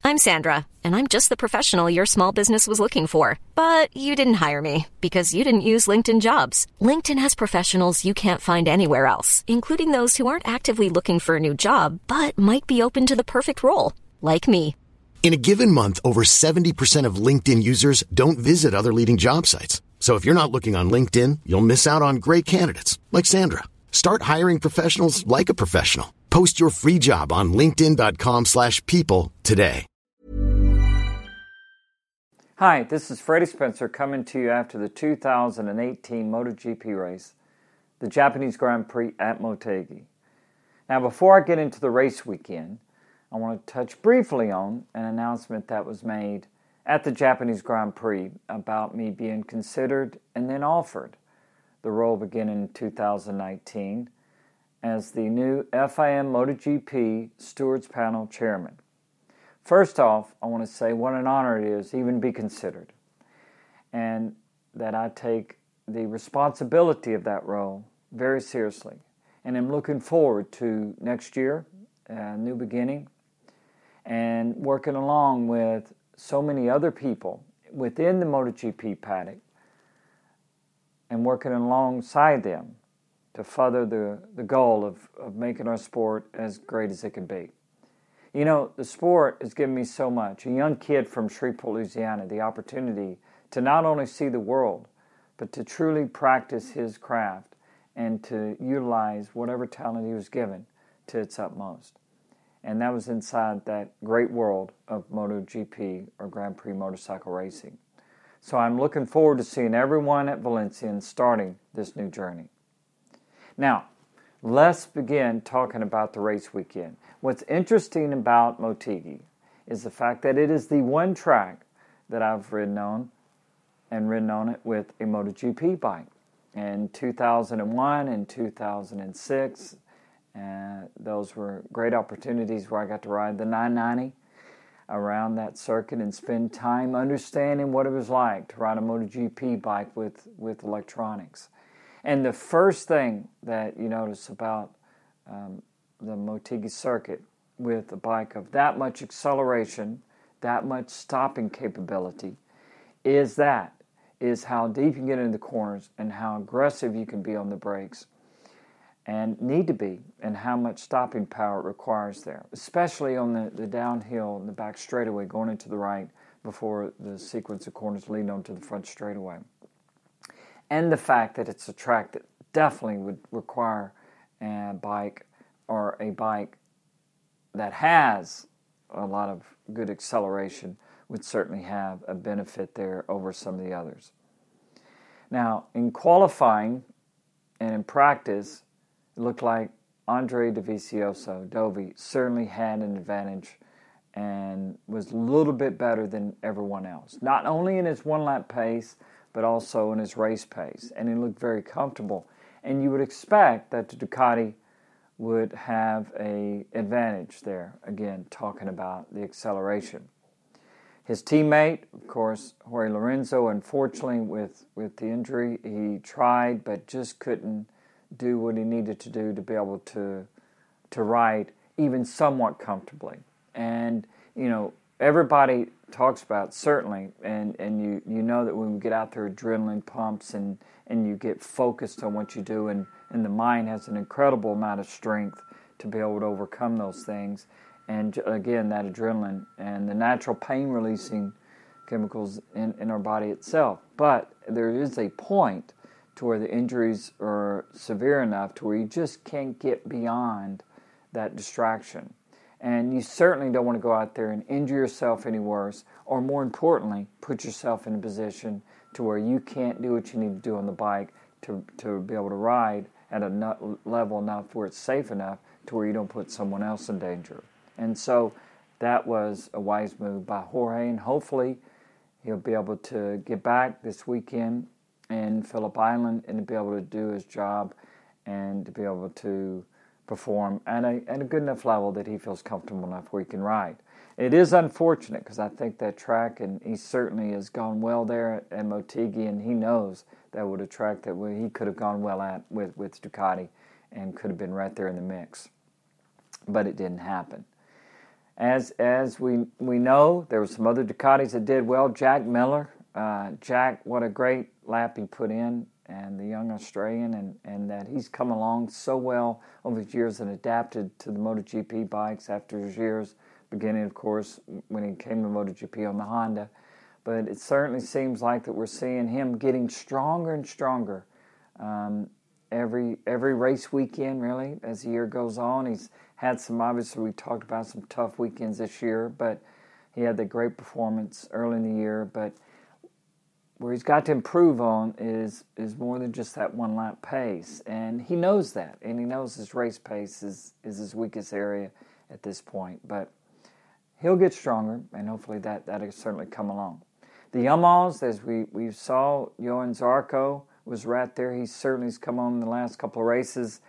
I'm Sandra, and I'm just the professional your small business was looking for. But you didn't hire me because you didn't use LinkedIn Jobs. LinkedIn has professionals you can't find anywhere else, including those who aren't actively looking for a new job, but might be open to the perfect role, like me. In a given month, over 70% of LinkedIn users don't visit other leading job sites. So if you're not looking on LinkedIn, you'll miss out on great candidates like Sandra. Start hiring professionals like a professional. Post your free job on linkedin.com/people today. Hi, this is Freddie Spencer coming to you after the 2018 MotoGP race, the Japanese Grand Prix at Motegi. Now, before I get into the race weekend, I want to touch briefly on an announcement that was made at the Japanese Grand Prix about me being considered and then offered the role beginning in 2019 as the new FIM MotoGP Stewards Panel Chairman. First off, I want to say what an honor it is to even be considered, and that I take the responsibility of that role very seriously. And I'm looking forward to next year, a new beginning, and working along with so many other people within the MotoGP paddock and working alongside them to further the goal of making our sport as great as it can be. You know, the sport has given me so much. A young kid from Shreveport, Louisiana, the opportunity to not only see the world, but to truly practice his craft and to utilize whatever talent he was given to its utmost. And that was inside that great world of MotoGP, or Grand Prix motorcycle racing. So I'm looking forward to seeing everyone at Valencia and starting this new journey. Now, let's begin talking about the race weekend. What's interesting about Motegi is the fact that it is the one track that I've ridden on it with a MotoGP bike. In 2001 and 2006, those were great opportunities where I got to ride the 990 around that circuit and spend time understanding what it was like to ride a MotoGP bike with electronics. And the first thing that you notice about the Motegi circuit with a bike of that much acceleration, that much stopping capability, is how deep you can get into the corners and how aggressive you can be on the brakes and need to be, and how much stopping power it requires there, especially on the downhill and the back straightaway going into the right before the sequence of corners leading onto the front straightaway. And the fact that it's a track that definitely would require a bike that has a lot of good acceleration would certainly have a benefit there over some of the others. Now, in qualifying and in practice, it looked like Andre Dovizioso, Dovi, certainly had an advantage and was a little bit better than everyone else. Not only in his one-lap pace, but also in his race pace. And he looked very comfortable. And you would expect that the Ducati would have an advantage there, again, talking about the acceleration. His teammate, of course, Jorge Lorenzo, unfortunately, with the injury, he tried but just couldn't do what he needed to do to be able to ride even somewhat comfortably. And, you know, everybody talks about, certainly, and you know that when we get out there, adrenaline pumps and you get focused on what you do, and the mind has an incredible amount of strength to be able to overcome those things. And again, that adrenaline and the natural pain-releasing chemicals in our body itself. But there is a point to where the injuries are severe enough to where you just can't get beyond that distraction. And you certainly don't want to go out there and injure yourself any worse, or more importantly, put yourself in a position to where you can't do what you need to do on the bike to be able to ride at a level enough where it's safe enough to where you don't put someone else in danger. And so that was a wise move by Jorge, and hopefully he'll be able to get back this weekend in Phillip Island and to be able to do his job and to be able to perform at a good enough level that he feels comfortable enough where he can ride. It is unfortunate because I think that track, and he certainly has gone well there at Motegi, and he knows that was a track that he could have gone well at with Ducati and could have been right there in the mix. But it didn't happen. As we know, there were some other Ducatis that did well. Jack Miller, Jack, what a great lap he put in, and the young Australian, and that he's come along so well over the years and adapted to the MotoGP bikes after his years, beginning, of course, when he came to MotoGP on the Honda. But it certainly seems like that we're seeing him getting stronger and stronger every race weekend, really, as the year goes on. He's had some, obviously, we talked about some tough weekends this year, but he had the great performance early in the year. But where he's got to improve on is more than just that one-lap pace. And he knows that, and he knows his race pace is his weakest area at this point. But he'll get stronger, and hopefully that'll certainly come along. The Yamahas, as we saw, Johann Zarco was right there. He certainly has come on in the last couple of races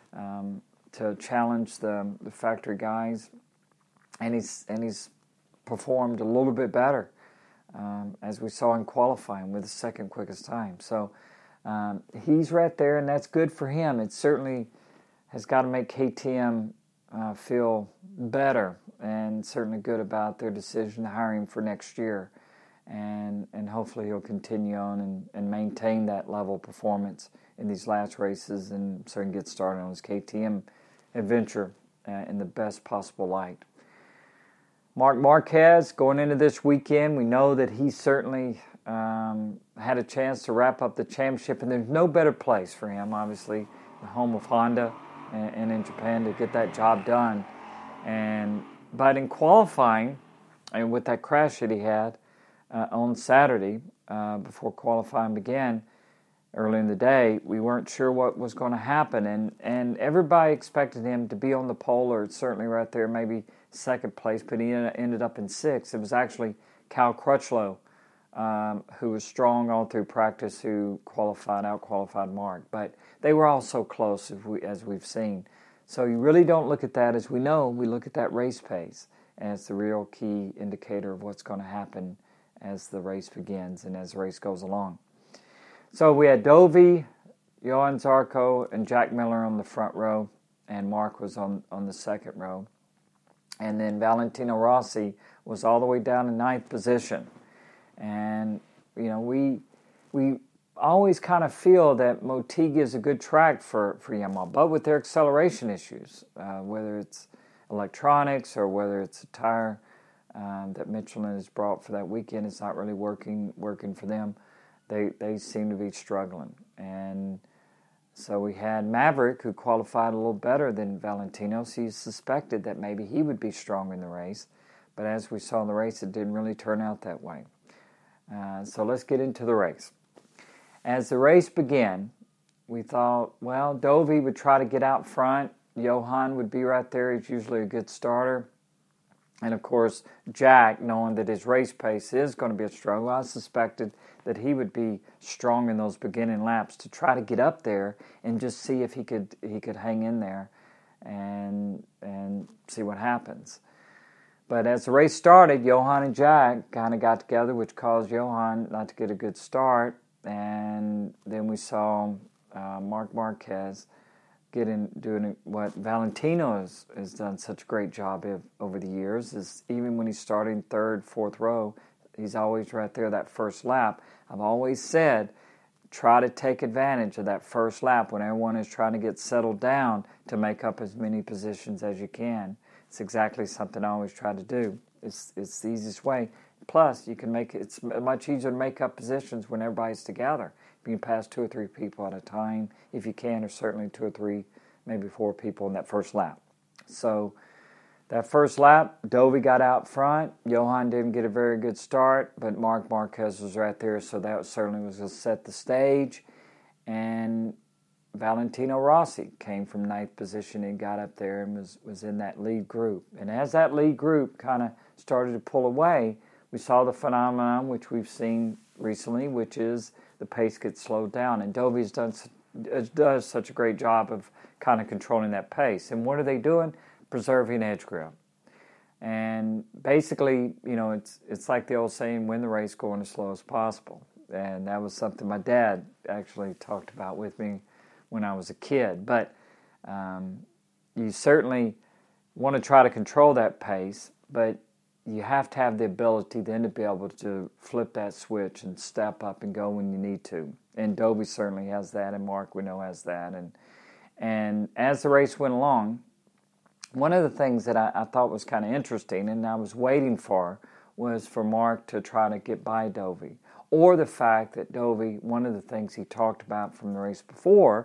to challenge the factory guys, and he's performed a little bit better, as we saw in qualifying with the second quickest time. So he's right there, and that's good for him. It certainly has got to make KTM feel better, and certainly good about their decision to hire him for next year. And hopefully he'll continue on and maintain that level of performance in these last races and so he can get started on his KTM adventure in the best possible light. Marc Marquez, going into this weekend, we know that he certainly had a chance to wrap up the championship, and there's no better place for him, obviously, the home of Honda and in Japan, to get that job done. But in qualifying, and with that crash that he had, on Saturday, before qualifying began, early in the day, we weren't sure what was going to happen, and everybody expected him to be on the pole, or certainly right there, maybe second place, but he ended up in sixth. It was actually Cal Crutchlow, who was strong all through practice, who out-qualified Mark. But they were all so close, as we've seen. So you really don't look at that, as we know, we look at that race pace as the real key indicator of what's going to happen as the race begins and as the race goes along. So we had Dovi, Johann Zarco, and Jack Miller on the front row, and Mark was on the second row. And then Valentino Rossi was all the way down in ninth position. And, you know, we always kind of feel that Motegi is a good track for Yamaha, but with their acceleration issues, whether it's electronics or whether it's a tire that Michelin has brought for that weekend, it's not really working for them. They seem to be struggling. And so we had Maverick, who qualified a little better than Valentino, so you suspected that maybe he would be strong in the race. But as we saw in the race, it didn't really turn out that way. So let's get into the race. As the race began, we thought, well, Dovi would try to get out front. Johann would be right there. He's usually a good starter. And, of course, Jack, knowing that his race pace is going to be a struggle, I suspected that he would be strong in those beginning laps to try to get up there and just see if he could hang in there and see what happens. But as the race started, Johann and Jack kind of got together, which caused Johann not to get a good start. And then we saw Marc Marquez doing what Valentino has done such a great job of over the years, is even when he's starting third, fourth row, he's always right there that first lap. I've always said, try to take advantage of that first lap when everyone is trying to get settled down to make up as many positions as you can. It's exactly something I always try to do. It's the easiest way. Plus, it's much easier to make up positions when everybody's together. You can pass 2 or 3 people at a time, if you can, or certainly 2 or 3, maybe 4 people in that first lap. So that first lap, Dovi got out front. Johann didn't get a very good start, but Marc Marquez was right there, so that certainly was going to set the stage. And Valentino Rossi came from 9th position and got up there and was in that lead group. And as that lead group kind of started to pull away, we saw the phenomenon which we've seen recently, which is the pace gets slowed down. And Dovi's does such a great job of kind of controlling that pace. And what are they doing? Preserving edge grip. And basically, you know, it's like the old saying, win the race going as slow as possible. And that was something my dad actually talked about with me when I was a kid. But you certainly want to try to control that pace, but you have to have the ability then to be able to flip that switch and step up and go when you need to. And Dovey certainly has that, and Mark we know has that. And as the race went along, one of the things that I thought was kind of interesting and I was waiting for was for Mark to try to get by Dovey. Or the fact that Dovey, one of the things he talked about from the race before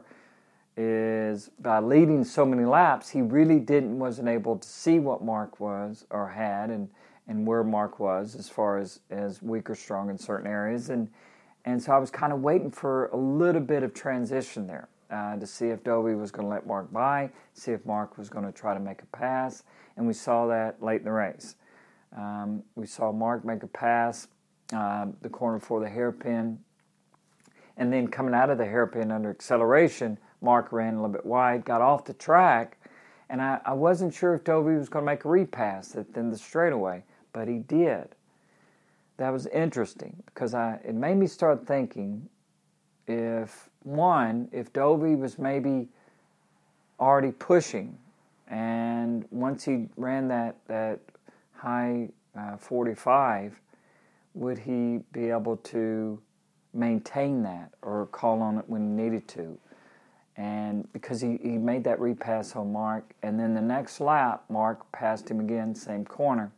is by leading so many laps, he really wasn't able to see what Mark was or had and where Mark was as far as weak or strong in certain areas. And so I was kind of waiting for a little bit of transition there to see if Dovey was going to let Mark by, see if Mark was going to try to make a pass. And we saw that late in the race. We saw Mark make a pass, the corner before the hairpin. And then coming out of the hairpin under acceleration, Mark ran a little bit wide, got off the track, and I wasn't sure if Dovey was going to make a repass in the straightaway, but he did. That was interesting because it made me start thinking if Dovey was maybe already pushing, and once he ran that high 45, would he be able to maintain that or call on it when he needed to? And because he made that repass on Mark, and then the next lap, Mark passed him again, same corner.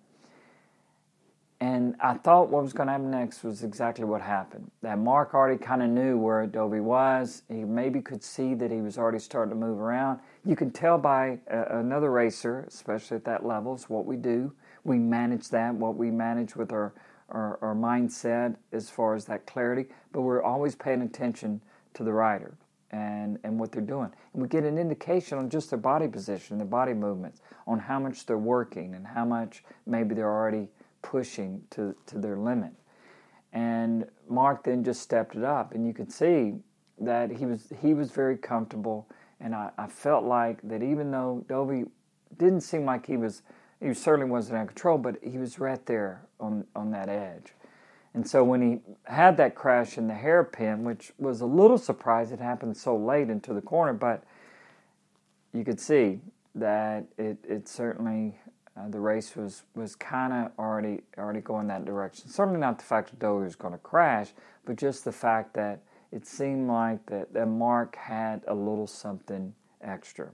And I thought what was going to happen next was exactly what happened. That Mark already kind of knew where Dovey was. He maybe could see that he was already starting to move around. You can tell by another racer, especially at that level, is what we do. We manage that, what we manage with our mindset as far as that clarity. But we're always paying attention to the rider and what they're doing. And we get an indication on just their body position, their body movements, on how much they're working and how much maybe they're already pushing to their limit. And Mark then just stepped it up, and you could see that he was very comfortable. And I felt like that even though Dovey didn't seem like he certainly wasn't in control, but he was right there on that edge. And so when he had that crash in the hairpin, which was a little surprised it happened so late into the corner, but you could see that it certainly the race was kind of already going that direction. Certainly not the fact that Dovey was going to crash, but just the fact that it seemed like that Mark had a little something extra.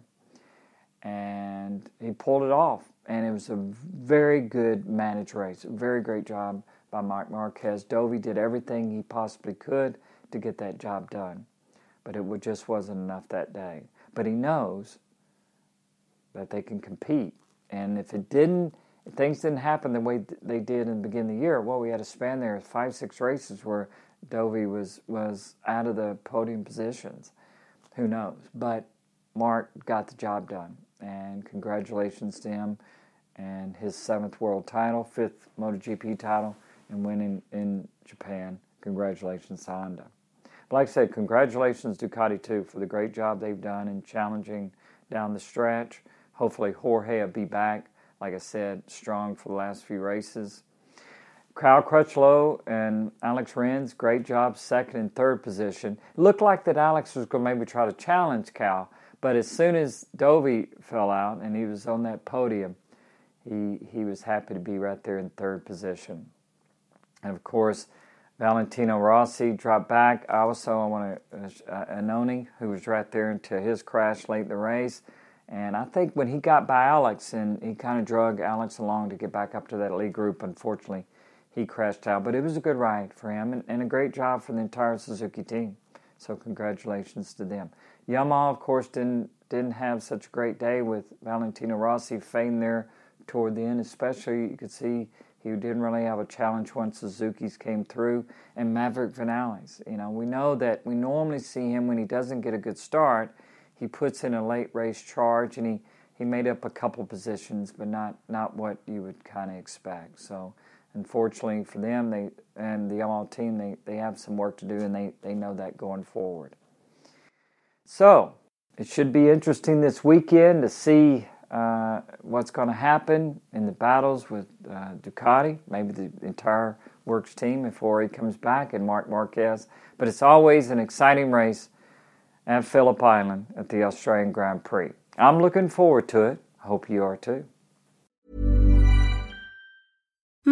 And he pulled it off. And it was a very good managed race. A very great job by Marc Marquez. Dovey did everything he possibly could to get that job done. But it just wasn't enough that day. But he knows that they can compete. And if things didn't happen the way they did in the beginning of the year, well, we had a span there of 5-6 races where Dovey was out of the podium positions. Who knows? But Mark got the job done. And congratulations to him and his 7th world title, 5th MotoGP title, and winning in Japan. Congratulations to Honda. But like I said, congratulations Ducati too for the great job they've done in challenging down the stretch. Hopefully Jorge will be back, like I said, strong for the last few races. Cal Crutchlow and Alex Rins, great job, 2nd and 3rd position. It looked like that Alex was going to maybe try to challenge Cal, but as soon as Dovey fell out and he was on that podium, he was happy to be right there in 3rd position. And of course, Valentino Rossi dropped back. Also, I want to Annoni, who was right there until his crash late in the race. And I think when he got by Alex, and he kind of drug Alex along to get back up to that lead group, unfortunately, he crashed out. But it was a good ride for him and a great job for the entire Suzuki team. So congratulations to them. Yamaha, of course, didn't have such a great day with Valentino Rossi fading there toward the end. Especially, you could see he didn't really have a challenge once Suzuki's came through. And Maverick Vinales, we know that we normally see him when he doesn't get a good start. He puts in a late race charge, and he made up a couple positions, but not what you would kind of expect. So, unfortunately for them, and the Yamaha team, they have some work to do, and they know that going forward. So, it should be interesting this weekend to see what's going to happen in the battles with Ducati, maybe the entire Works team if Jorge comes back, and Marc Marquez. But it's always an exciting race at Phillip Island at the Australian Grand Prix. I'm looking forward to it. I hope you are too.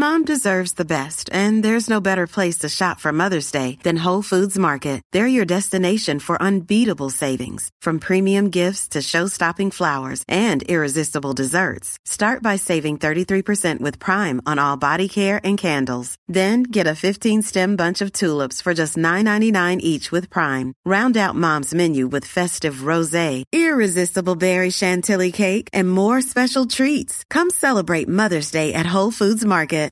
Mom deserves the best, and there's no better place to shop for Mother's Day than Whole Foods Market. They're your destination for unbeatable savings, from premium gifts to show-stopping flowers and irresistible desserts. Start by saving 33% with Prime on all body care and candles. Then get a 15-stem bunch of tulips for just $9.99 each with Prime. Round out Mom's menu with festive rosé, irresistible berry chantilly cake, and more special treats. Come celebrate Mother's Day at Whole Foods Market.